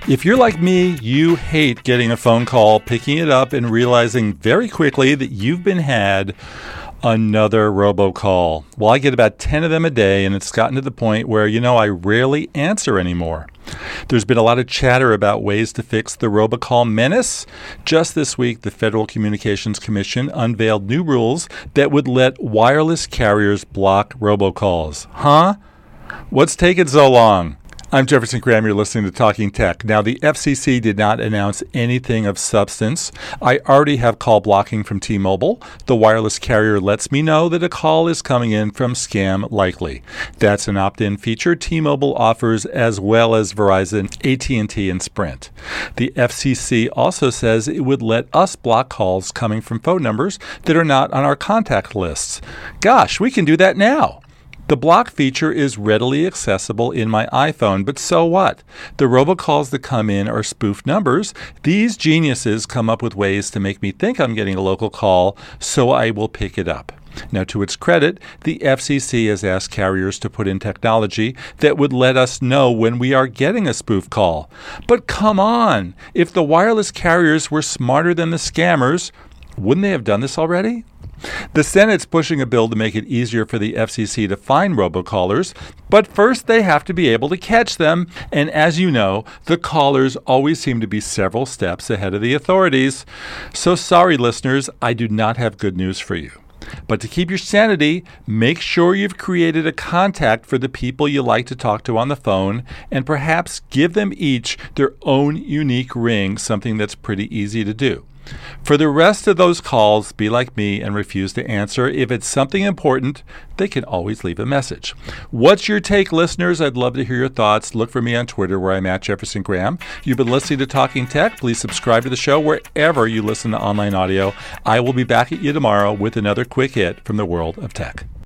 If you're like me, you hate getting a phone call, picking it up, and realizing very quickly that you've been had another robocall. Well, I get about 10 of them a day, and it's gotten to the point where, I rarely answer anymore. There's been a lot of chatter about ways to fix the robocall menace. Just this week, the Federal Communications Commission unveiled new rules that would let wireless carriers block robocalls. Huh? What's taking so long? I'm Jefferson Graham. You're listening to Talking Tech. Now, the FCC did not announce anything of substance. I already have call blocking from T-Mobile. The wireless carrier lets me know that a call is coming in from Scam Likely. That's an opt-in feature T-Mobile offers, as well as Verizon, AT&T, and Sprint. The FCC also says it would let us block calls coming from phone numbers that are not on our contact lists. Gosh, we can do that now. The block feature is readily accessible in my iPhone, but so what? The robocalls that come in are spoofed numbers. These geniuses come up with ways to make me think I'm getting a local call, so I will pick it up. Now, to its credit, the FCC has asked carriers to put in technology that would let us know when we are getting a spoof call. But come on, if the wireless carriers were smarter than the scammers, wouldn't they have done this already? The Senate's pushing a bill to make it easier for the FCC to find robocallers, but first they have to be able to catch them. And as you know, the callers always seem to be several steps ahead of the authorities. So sorry, listeners, I do not have good news for you. But to keep your sanity, make sure you've created a contact for the people you like to talk to on the phone, and perhaps give them each their own unique ring, something that's pretty easy to do. For the rest of those calls, be like me and refuse to answer. If it's something important, they can always leave a message. What's your take, listeners? I'd love to hear your thoughts. Look for me on Twitter, where I'm at Jefferson Graham. You've been listening to Talking Tech. Please subscribe to the show wherever you listen to online audio. I will be back at you tomorrow with another quick hit from the world of tech.